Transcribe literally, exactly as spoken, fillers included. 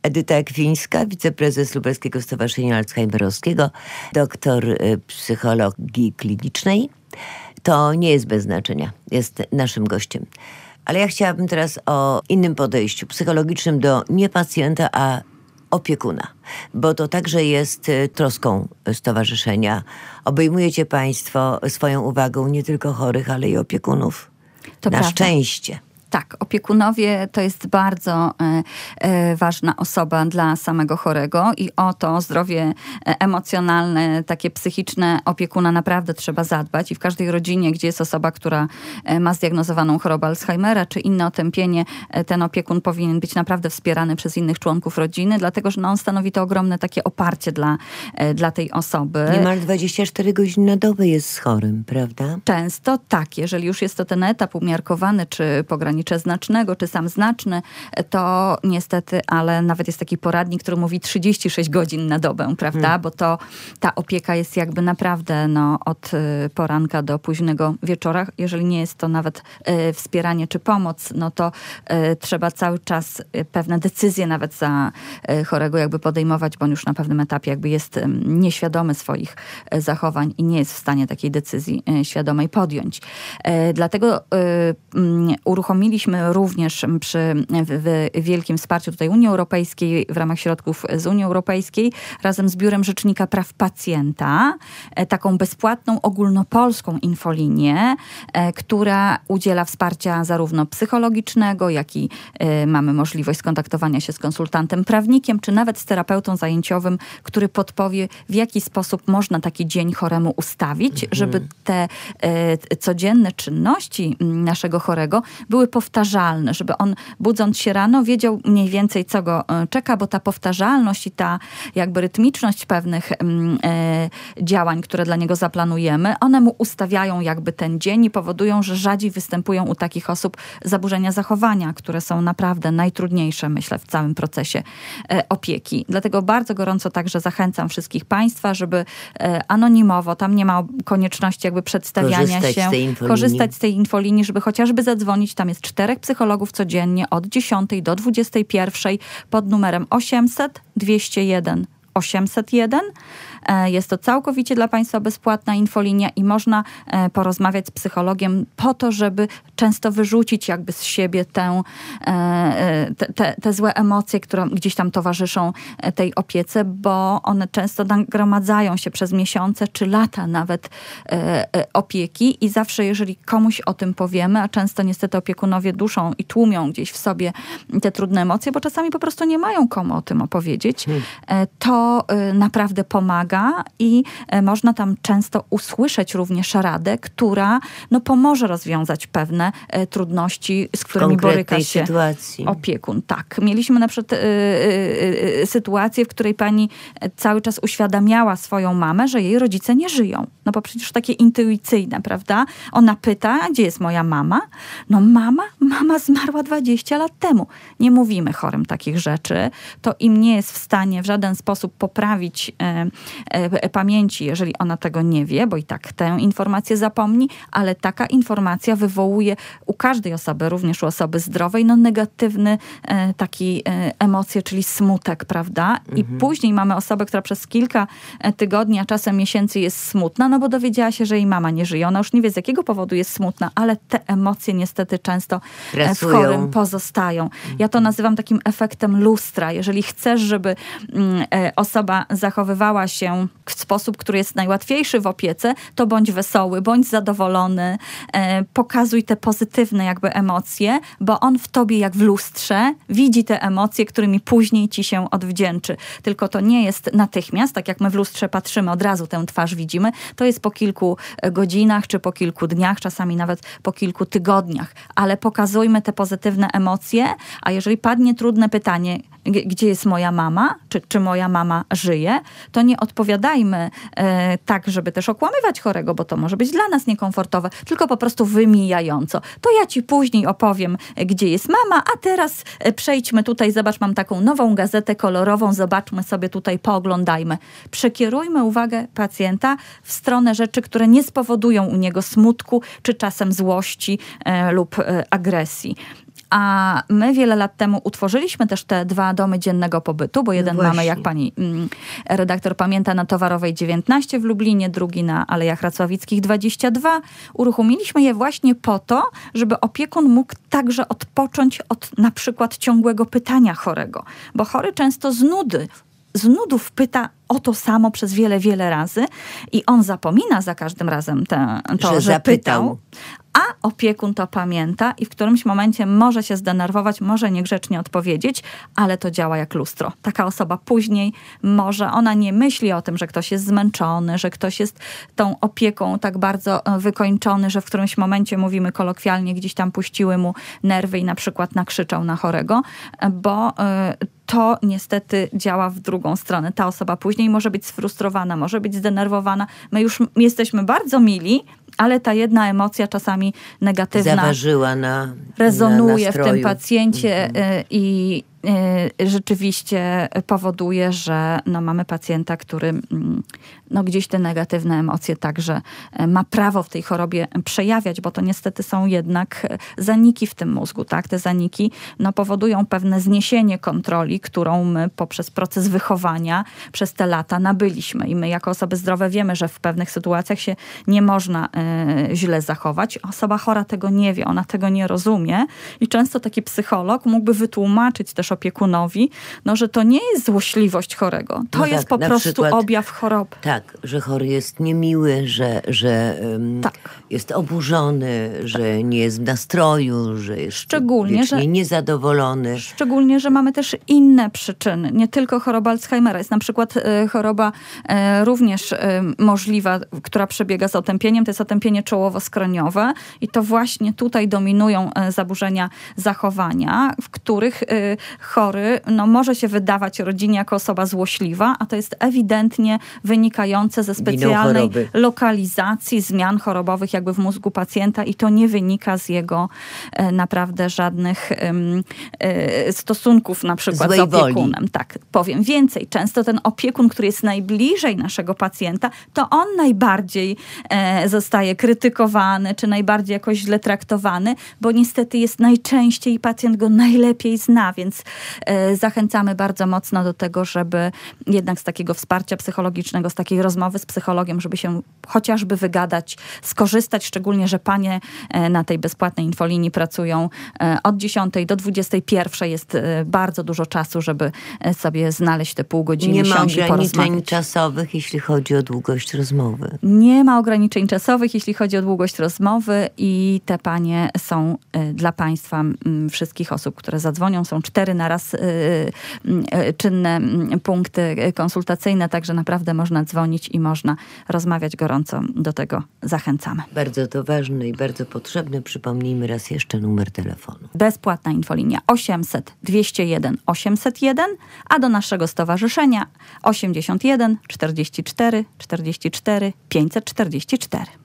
Edyta Ekwińska, wiceprezes Lubelskiego Stowarzyszenia Alzheimerowskiego, doktor psychologii klinicznej. To nie jest bez znaczenia, jest naszym gościem. Ale ja chciałabym teraz o innym podejściu psychologicznym do nie pacjenta, a opiekuna, bo to także jest troską stowarzyszenia. Obejmujecie Państwo swoją uwagą nie tylko chorych, ale i opiekunów. To Na prawda. szczęście. Tak, opiekunowie to jest bardzo e, e, ważna osoba dla samego chorego i o to zdrowie emocjonalne, takie psychiczne opiekuna naprawdę trzeba zadbać i w każdej rodzinie, gdzie jest osoba, która ma zdiagnozowaną chorobę Alzheimera czy inne otępienie, ten opiekun powinien być naprawdę wspierany przez innych członków rodziny, dlatego że no, on stanowi to ogromne takie oparcie dla, dla tej osoby. Niemal dwadzieścia cztery godziny na dobę jest z chorym, prawda? Często tak, jeżeli już jest to ten etap umiarkowany, czy pograniczony znacznego, czy sam znaczny, to niestety, ale nawet jest taki poradnik, który mówi trzydzieści sześć godzin na dobę, prawda? Hmm. Bo to ta opieka jest jakby naprawdę no, od poranka do późnego wieczora. Jeżeli nie jest to nawet y, wspieranie czy pomoc, no to y, trzeba cały czas y, pewne decyzje nawet za y, chorego jakby podejmować, bo on już na pewnym etapie jakby jest y, nieświadomy swoich y, zachowań i nie jest w stanie takiej decyzji y, świadomej podjąć. Y, dlatego y, y, uruchomiliśmy również przy w, w wielkim wsparciu tutaj Unii Europejskiej w ramach środków z Unii Europejskiej razem z Biurem Rzecznika Praw Pacjenta taką bezpłatną ogólnopolską infolinię, która udziela wsparcia zarówno psychologicznego, jak i mamy możliwość skontaktowania się z konsultantem prawnikiem, czy nawet z terapeutą zajęciowym, który podpowie, w jaki sposób można taki dzień choremu ustawić, mhm. żeby te e, codzienne czynności naszego chorego były powtarzalne, żeby on budząc się rano wiedział mniej więcej, co go czeka, bo ta powtarzalność i ta jakby rytmiczność pewnych e, działań, które dla niego zaplanujemy, one mu ustawiają jakby ten dzień i powodują, że rzadziej występują u takich osób zaburzenia zachowania, które są naprawdę najtrudniejsze, myślę, w całym procesie e, opieki. Dlatego bardzo gorąco także zachęcam wszystkich Państwa, żeby e, anonimowo, tam nie ma konieczności jakby przedstawiania korzystać się, z tej infolinii. korzystać z tej infolinii, żeby chociażby zadzwonić. Tam jest czterech psychologów codziennie od dziesiątej do dwudziestej pierwszej pod numerem osiemset dwieście jeden osiemset jeden. Jest to całkowicie dla Państwa bezpłatna infolinia i można porozmawiać z psychologiem po to, żeby często wyrzucić jakby z siebie tę, te, te, te złe emocje, które gdzieś tam towarzyszą tej opiece, bo one często nagromadzają się przez miesiące czy lata nawet opieki i zawsze jeżeli komuś o tym powiemy, a często niestety opiekunowie duszą i tłumią gdzieś w sobie te trudne emocje, bo czasami po prostu nie mają komu o tym opowiedzieć, hmm. to naprawdę pomaga i można tam często usłyszeć również radę, która no, pomoże rozwiązać pewne e, trudności, z którymi boryka się sytuacji. opiekun. Tak. Mieliśmy na przykład e, e, e, sytuację, w której pani cały czas uświadamiała swoją mamę, że jej rodzice nie żyją. No bo przecież takie intuicyjne, prawda? Ona pyta, gdzie jest moja mama? No mama? Mama zmarła dwadzieścia lat temu. Nie mówimy chorym takich rzeczy. To im nie jest w stanie w żaden sposób poprawić e, e, pamięci, jeżeli ona tego nie wie, bo i tak tę informację zapomni, ale taka informacja wywołuje u każdej osoby, również u osoby zdrowej, no negatywny e, taki e, emocje, czyli smutek, prawda? I mhm. później mamy osobę, która przez kilka tygodni, a czasem miesięcy jest smutna, no bo dowiedziała się, że jej mama nie żyje. Ona już nie wie, z jakiego powodu jest smutna, ale te emocje niestety często Presują. w chorym pozostają. Mhm. Ja to nazywam takim efektem lustra. Jeżeli chcesz, żeby mm, e, osoba zachowywała się w sposób, który jest najłatwiejszy w opiece, to bądź wesoły, bądź zadowolony, e, pokazuj te pozytywne jakby emocje, bo on w tobie jak w lustrze widzi te emocje, którymi później ci się odwdzięczy. Tylko to nie jest natychmiast, tak jak my w lustrze patrzymy, od razu tę twarz widzimy, to jest po kilku godzinach, czy po kilku dniach, czasami nawet po kilku tygodniach. Ale pokazujmy te pozytywne emocje, a jeżeli padnie trudne pytanie, gdzie jest moja mama, czy, czy moja mama żyje, to nie odpowiadajmy e, tak, żeby też okłamywać chorego, bo to może być dla nas niekomfortowe, tylko po prostu wymijająco. To ja ci później opowiem, gdzie jest mama, a teraz przejdźmy tutaj, zobacz, mam taką nową gazetę kolorową, zobaczmy sobie tutaj, pooglądajmy. Przekierujmy uwagę pacjenta w stronę rzeczy, które nie spowodują u niego smutku, czy czasem złości e, lub e, agresji. A my wiele lat temu utworzyliśmy też te dwa domy dziennego pobytu, bo jeden no mamy, jak pani mm, redaktor pamięta, na Towarowej dziewiętnaście w Lublinie, drugi na Alejach Racławickich dwadzieścia dwa. Uruchomiliśmy je właśnie po to, żeby opiekun mógł także odpocząć od na przykład ciągłego pytania chorego. Bo chory często z nudy, z nudów pyta o to samo przez wiele, wiele razy i on zapomina za każdym razem te, to, że, że pytał. A opiekun to pamięta i w którymś momencie może się zdenerwować, może niegrzecznie odpowiedzieć, ale to działa jak lustro. Taka osoba później może, ona nie myśli o tym, że ktoś jest zmęczony, że ktoś jest tą opieką tak bardzo wykończony, że w którymś momencie, mówimy kolokwialnie, gdzieś tam puściły mu nerwy i na przykład nakrzyczał na chorego, bo y, to niestety działa w drugą stronę. Ta osoba później może być sfrustrowana, może być zdenerwowana. My już jesteśmy bardzo mili, ale ta jedna emocja czasami negatywna zaważyła na rezonuje na w tym pacjencie mhm. i rzeczywiście powoduje, że no, mamy pacjenta, który no, gdzieś te negatywne emocje także ma prawo w tej chorobie przejawiać, bo to niestety są jednak zaniki w tym mózgu. Tak? Te zaniki no, powodują pewne zniesienie kontroli, którą my poprzez proces wychowania przez te lata nabyliśmy. I my jako osoby zdrowe wiemy, że w pewnych sytuacjach się nie można y, źle zachować. Osoba chora tego nie wie, ona tego nie rozumie i często taki psycholog mógłby wytłumaczyć też opiekunowi, no, że to nie jest złośliwość chorego. To no jest tak, po prostu przykład, objaw choroby. Tak, że chory jest niemiły, że, że um, tak. jest oburzony, że nie jest w nastroju, że jest szczególnie, że, niezadowolony. Szczególnie, że mamy też inne przyczyny. Nie tylko choroba Alzheimera. Jest na przykład e, choroba e, również e, możliwa, która przebiega z otępieniem. To jest otępienie czołowo-skroniowe i to właśnie tutaj dominują e, zaburzenia zachowania, w których e, chory no, może się wydawać rodzinie jako osoba złośliwa, a to jest ewidentnie wynikające ze specjalnej lokalizacji zmian chorobowych jakby w mózgu pacjenta i to nie wynika z jego e, naprawdę żadnych e, stosunków na przykład Złej z opiekunem. Woli. Tak, powiem więcej. Często ten opiekun, który jest najbliżej naszego pacjenta, to on najbardziej e, zostaje krytykowany, czy najbardziej jakoś źle traktowany, bo niestety jest najczęściej pacjent go najlepiej zna, więc e, zachęcamy bardzo mocno do tego, żeby jednak z takiego wsparcia psychologicznego, z takiej rozmowy z psychologiem, żeby się chociażby wygadać, skorzystać, szczególnie, że panie e, na tej bezpłatnej infolinii pracują e, od dziesiątej do dwudziestej pierwszej. Jest e, bardzo dużo czasu, żeby e, sobie znaleźć te pół godziny, nie siąść i porozmawiać. Nie ma ograniczeń czasowych, jeśli chodzi o długość rozmowy. Nie ma ograniczeń czasowych, jeśli chodzi o długość rozmowy i te panie są e, dla państwa m, wszystkich osób, które zadzwonią. Są cztery na raz y, y, czynne punkty konsultacyjne, także naprawdę można dzwonić i można rozmawiać gorąco. Do tego zachęcamy. Bardzo to ważne i bardzo potrzebne. Przypomnijmy raz jeszcze numer telefonu. Bezpłatna infolinia osiemset dwieście jeden osiemset jeden, a do naszego stowarzyszenia osiemdziesiąt jeden czterdzieści cztery czterdzieści cztery pięćset czterdzieści cztery.